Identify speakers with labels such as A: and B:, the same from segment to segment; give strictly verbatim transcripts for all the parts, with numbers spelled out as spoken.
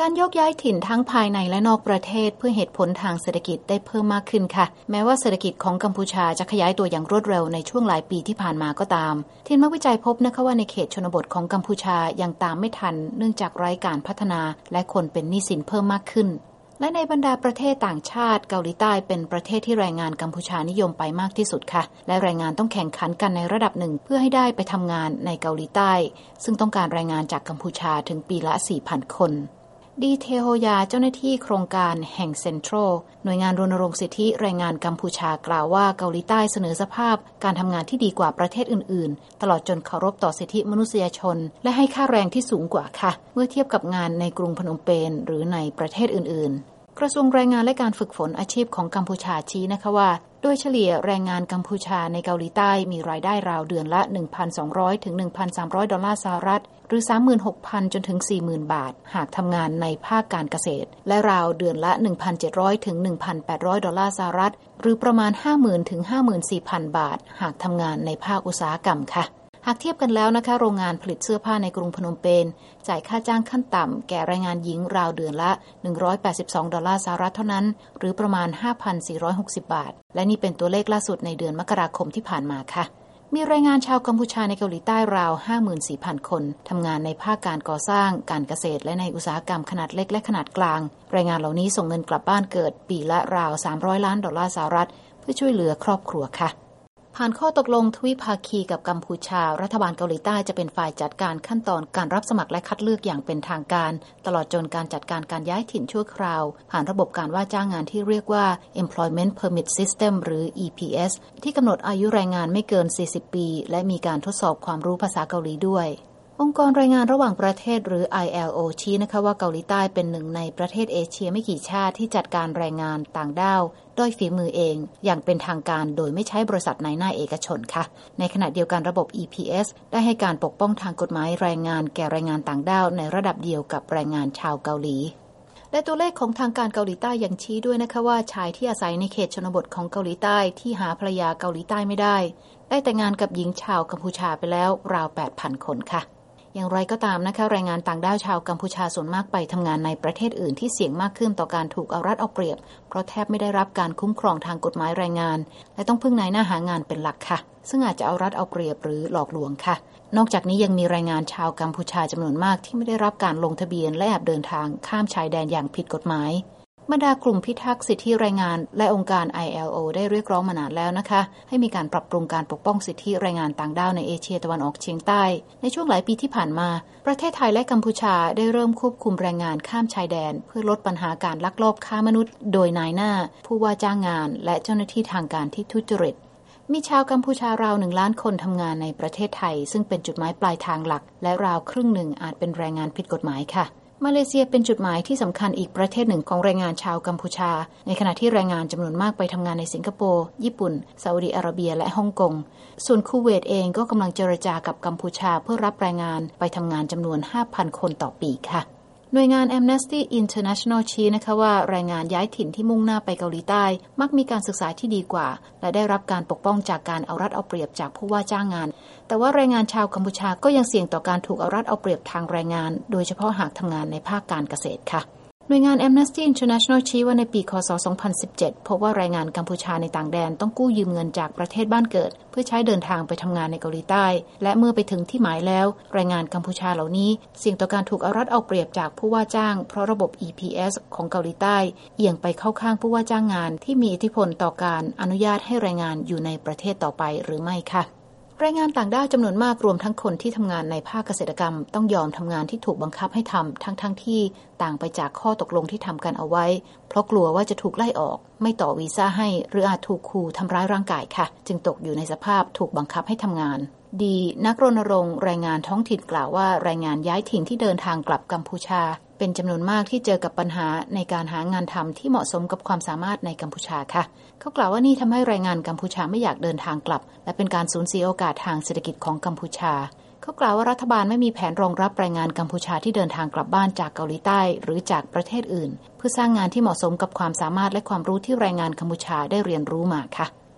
A: การยกย้ายถิ่นทั้งภายในและนอกประเทศเพื่อเหตุผลทางเศรษฐกิจได้เพิ่มมากขึ้นค่ะแม้ว่าเศรษฐกิจของกัมพูชาจะขยายตัวอย่างรวดเร็วในช่วงหลายปีที่ผ่านมาก็ตามทีมนักวิจัยพบนะคะว่าในเขตชนบทของกัมพูชายังตามไม่ทันเนื่องจากไร้การพัฒนาและคนเป็นหนี้สินเพิ่มมากขึ้นและในบรรดาประเทศต่างชาติเกาหลีใต้เป็นประเทศที่แรงงานกัมพูชานิยมไปมากที่สุดค่ะและแรงงานต้องแข่งขันกันในระดับหนึ่งเพื่อให้ได้ไปทำงานในเกาหลีใต้ซึ่งต้องการแรงงานจากกัมพูชาถึงปีละ สี่พัน คนดีเทโฮยาเจ้าหน้าที่โครงการแห่งเซ็นทรัลหน่วยงานรณรงค์สิทธิแรงงานกัมพูชากล่าวว่าเกาหลีใต้เสนอสภาพการทำงานที่ดีกว่าประเทศอื่นๆตลอดจนเคารพต่อสิทธิมนุษยชนและให้ค่าแรงที่สูงกว่าค่ะเมื่อเทียบกับงานในกรุงพนมเปญหรือในประเทศอื่นๆกระทรวงแรงงานและการฝึกฝนอาชีพของกัมพูชาชี้นะคะว่าโดยเฉลี่ยแรงงานกัมพูชาในเกาหลีใต้มีรายได้ราวเดือนละ หนึ่งพันสองร้อย ถึง หนึ่งพันสามร้อย ดอลลาร์สหรัฐหรือ สามหมื่นหกพัน จนถึง สี่หมื่น บาทหากทำงานในภาคการเกษตรและราวเดือนละ หนึ่งพันเจ็ดร้อย ถึง หนึ่งพันแปดร้อย ดอลลาร์สหรัฐหรือประมาณ ห้าหมื่น ถึง ห้าหมื่นสี่พัน บาทหากทำงานในภาคอุตสาหกรรมค่ะหากเทียบกันแล้วนะคะโรงงานผลิตเสื้อผ้าในกรุงพนมเปญจ่ายค่าจ้างขั้นต่ำแก่แรงงานหญิงราวเดือนละหนึ่งร้อยแปดสิบสองดอลลาร์สหรัฐเท่านั้นหรือประมาณ ห้าพันสี่ร้อยหกสิบ บาทและนี่เป็นตัวเลขล่าสุดในเดือนมกราคมที่ผ่านมาค่ะมีแรงงานชาวกัมพูชาในเกาหลีใต้ราว ห้าหมื่นสี่พัน คนทำงานในภาคการก่อสร้างการเกษตรและในอุตสาหกรรมขนาดเล็กและขนาดกลางแรงงานเหล่านี้ส่งเงินกลับบ้านเกิดปีละราวสามร้อยล้านดอลลาร์สหรัฐเพื่อช่วยเหลือครอบครัวค่ะผ่านข้อตกลงทวิภาคีกับกัมพูชารัฐบาลเกาหลีใต้จะเป็นฝ่ายจัดการขั้นตอนการรับสมัครและคัดเลือกอย่างเป็นทางการตลอดจนการจัดการการย้ายถิ่นชั่วคราวผ่านระบบการว่าจ้างงานที่เรียกว่า Employment Permit System หรือ อี พี เอส ที่กำหนดอายุแรงงานไม่เกินสี่สิบปีและมีการทดสอบความรู้ภาษาเกาหลีด้วยองค์กรรายงานระหว่างประเทศหรือ ไอ แอล โอ ชี้นะคะว่าเกาหลีใต้เป็นหนึ่งในประเทศเอเชียไม่กี่ชาติที่จัดการแรงงานต่างด้าวด้วยฝีมือเองอย่างเป็นทางการโดยไม่ใช้บริษัทนายหน้าเอกชนค่ะในขณะเดียวกันระบบ อี พี เอส ได้ให้การปกป้องทางกฎหมายแรงงานแก่แรงงานต่างด้าวในระดับเดียวกับแรงงานชาวเกาหลีและตัวเลขของทางการเกาหลีใต้ยังชี้ด้วยนะคะว่าชายที่อาศัยในเขตชนบทของเกาหลีใต้ที่หาภรรยาเกาหลีใต้ไม่ได้ได้แต่งงานกับหญิงชาวกัมพูชาไปแล้วราว แปดพัน คนค่ะอย่างไรก็ตามนะคะแรงงานต่างด้าวชาวกัมพูชาส่วนมากไปทำงานในประเทศอื่นที่เสี่ยงมากขึ้นต่อการถูกเอารัดเอาเปรียบเพราะแทบไม่ได้รับการคุ้มครองทางกฎหมายแรงงานและต้องพึ่งนายหน้าหางานเป็นหลักค่ะซึ่งอาจจะเอารัดเอาเปรียบหรือหลอกลวงค่ะนอกจากนี้ยังมีแรงงานชาวกัมพูชาจำนวนมากที่ไม่ได้รับการลงทะเบียนและแอบเดินทางข้ามชายแดนอย่างผิดกฎหมายบรรดากลุ่มพิทักษ์สิทธิแรงงานและองค์การ ไอ แอล โอ ได้เรียกร้องมานานแล้วนะคะให้มีการปรับปรุงการปกป้องสิทธิแรงงานต่างด้าวในเอเชียตะวันออกเฉียงใต้ในช่วงหลายปีที่ผ่านมาประเทศไทยและกัมพูชาได้เริ่มควบคุมแรงงานข้ามชายแดนเพื่อลดปัญหาการลักลอบค้ามนุษย์โดยนายหน้าผู้ว่าจ้างงานและเจ้าหน้าที่ทางการที่ทุจริตมีชาวกัมพูชาราวหนึ่งล้านคนทำงานในประเทศไทยซึ่งเป็นจุดหมายปลายทางหลักและราวครึ่งหนึ่งอาจเป็นแรงงานผิดกฎหมายค่ะมาเลเซียเป็นจุดหมายที่สำคัญอีกประเทศหนึ่งของแรงงานชาวกัมพูชาในขณะที่แรงงานจำนวนมากไปทำงานในสิงคโปร์ญี่ปุ่นซาอุดิอาระเบียและฮ่องกงส่วนคูเวตเองก็กำลังเจรจากับกัมพูชาเพื่อรับแรงงานไปทำงานจำนวน ห้าพัน คนต่อปีค่ะหน่วยงาน Amnesty International ชี้นะคะว่าแรงงานย้ายถิ่นที่มุ่งหน้าไปเกาหลีใต้มักมีการศึกษาที่ดีกว่าและได้รับการปกป้องจากการเอารัดเอาเปรียบจากผู้ว่าจ้างงานแต่ว่าแรงงานชาวกัมพูชาก็ยังเสี่ยงต่อการถูกเอารัดเอาเปรียบทางแรงงานโดยเฉพาะหากทำงานในภาคการเกษตรค่ะหน่วยงาน Amnesty International ชี้ว่าในปีคศสองพันสิบเจ็ดพบว่าแรงงานกัมพูชาในต่างแดนต้องกู้ยืมเงินจากประเทศบ้านเกิดเพื่อใช้เดินทางไปทำงานในเกาหลีใต้และเมื่อไปถึงที่หมายแล้วแรงงานกัมพูชาเหล่านี้เสี่ยงต่อการถูกเอารัดเอาเปรียบจากผู้ว่าจ้างเพราะระบบ อี พี เอส ของเกาหลีใต้เอียงไปเข้าข้างผู้ว่าจ้างงานที่มีอิทธิพลต่อการอนุญาตให้แรงงานอยู่ในประเทศต่อไปหรือไม่ค่ะแรงงานต่างด้าวจำนวนมากรวมทั้งคนที่ทำงานในภาคเกษตรกรรมต้องยอมทำงานที่ถูกบังคับให้ทำทั้งๆ ท, ที่ต่างไปจากข้อตกลงที่ทำกันเอาไว้เพราะกลัวว่าจะถูกไล่ออกไม่ต่อวีซ่าให้หรืออาจถูกขู่ทำร้ายร่างกายค่ะจึงตกอยู่ในสภาพถูกบังคับให้ทำงานดีนักรณรงค์แรงงานท้องถิ่นกล่าวว่าแรงงานย้ายถิ่นที่เดินทางกลับกัมพูชาเป็นจำนวนมากที่เจอกับปัญหาในการหางานทำที่เหมาะสมกับความสามารถในกัมพูชาค่ะเขากล่าวว่านี่ทำให้แรงงานกัมพูชาไม่อยากเดินทางกลับและเป็นการสูญเสียโอกาสทางเศรษฐกิจของกัมพูชาเขากล่าวว่ารัฐบาลไม่มีแผนรองรับแรงงานกัมพูชาที่เดินทางกลับบ้านจากเกาหลีใต้หรือจากประเทศอื่นเพื่อสร้างงานที่เหมาะสมกับความสามารถและความรู้ที่แรงงานกัมพูชาได้เรียนรู้มาค่ะ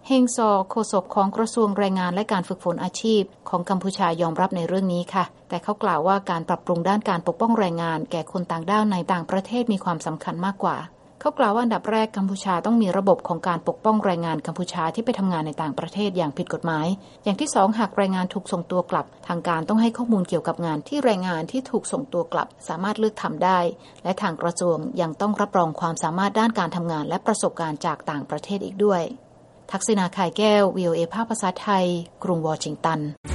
A: เฮงซอโฆษกของกระทรวงแรงงานและการฝึกฝนอาชีพของกัมพูชายอมรับในเรื่องนี้ค่ะแต่เขากล่าวว่าการปรับปรุงด้านการปกป้องแรงงานแก่คนต่างด้าวในต่างประเทศมีความสำคัญมากกว่าเขากล่าวว่าอันดับแรกกัมพูชาต้องมีระบบของการปกป้องแรงงานกัมพูชาที่ไปทำงานในต่างประเทศอย่างผิดกฎหมายอย่างที่สองหากแรงงานถูกส่งตัวกลับทางการต้องให้ข้อมูลเกี่ยวกับงานที่แรงงานที่ถูกส่งตัวกลับสามารถเลือกทำได้และทางกระทรวงยังต้องรับรองความสามารถด้านการทำงานและประสบการณ์จากต่างประเทศอีกด้วยทักษิณา ข่ายแก้ว วี โอ เอ ภาคภาษาไทยกรุงวอชิงตัน